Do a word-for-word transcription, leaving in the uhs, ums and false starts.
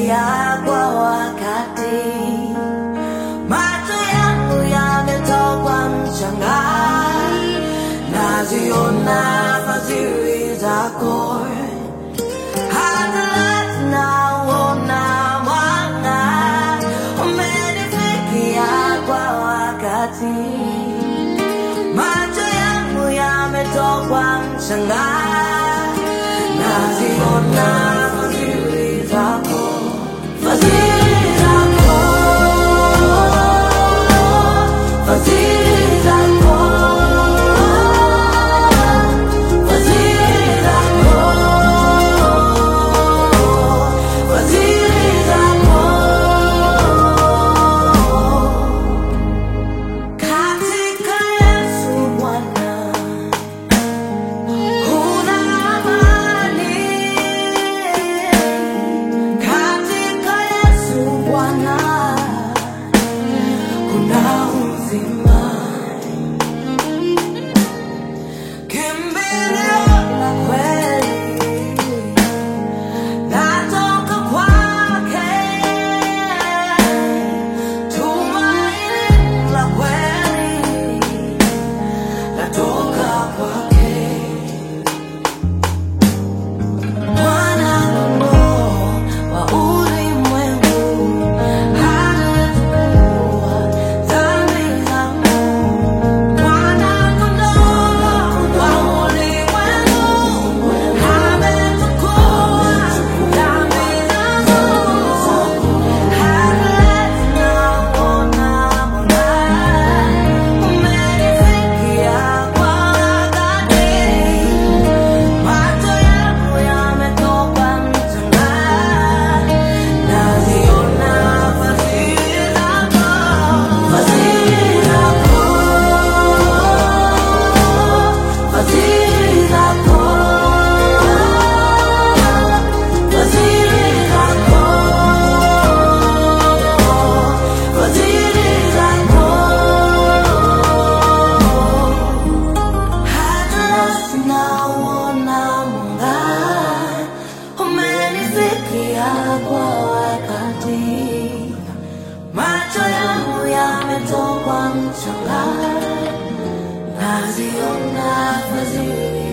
yamenifikia kwa wakati, macho yangu yametokwa mchanga, naziona fadhili zako, hata naona mwanga umenifikia kwa wakati, macho yangu yametokwa mchanga, naziona fadhili zako, fadhili zako, fadhili zako, fadhili zako, fadhili zako. Katika Yesu Bwana kuna amani, katika Yesu Bwana kuna uzima, kimbilio la kweli natoka kwake, tumaini la kweli natoka kwake. Mwana-Kondoo wa ulimwengu alichukua dhambi zangu, Mwana-Kondoo wa ulimwengu amechukua dhambi zangu, hata naona mwanga umenifikia kwa wakati, macho yangu yametokwa mchanga, naziona fadhili zako, fadhili zako, fadhili zako, fadhili zako, fadhili zako, hata nauona mwanga umenifikia kwa wakati, macho yangu yametokwa mchanga, naziona fadhili